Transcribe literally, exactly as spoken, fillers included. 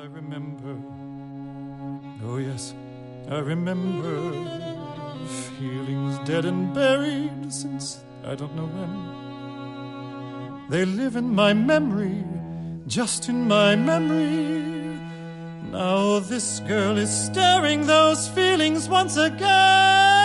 remember, oh yes, I remember feelings dead and buried since I don't know when. They live in my memory, just in my memory. Now this girl is stirring those feelings once again.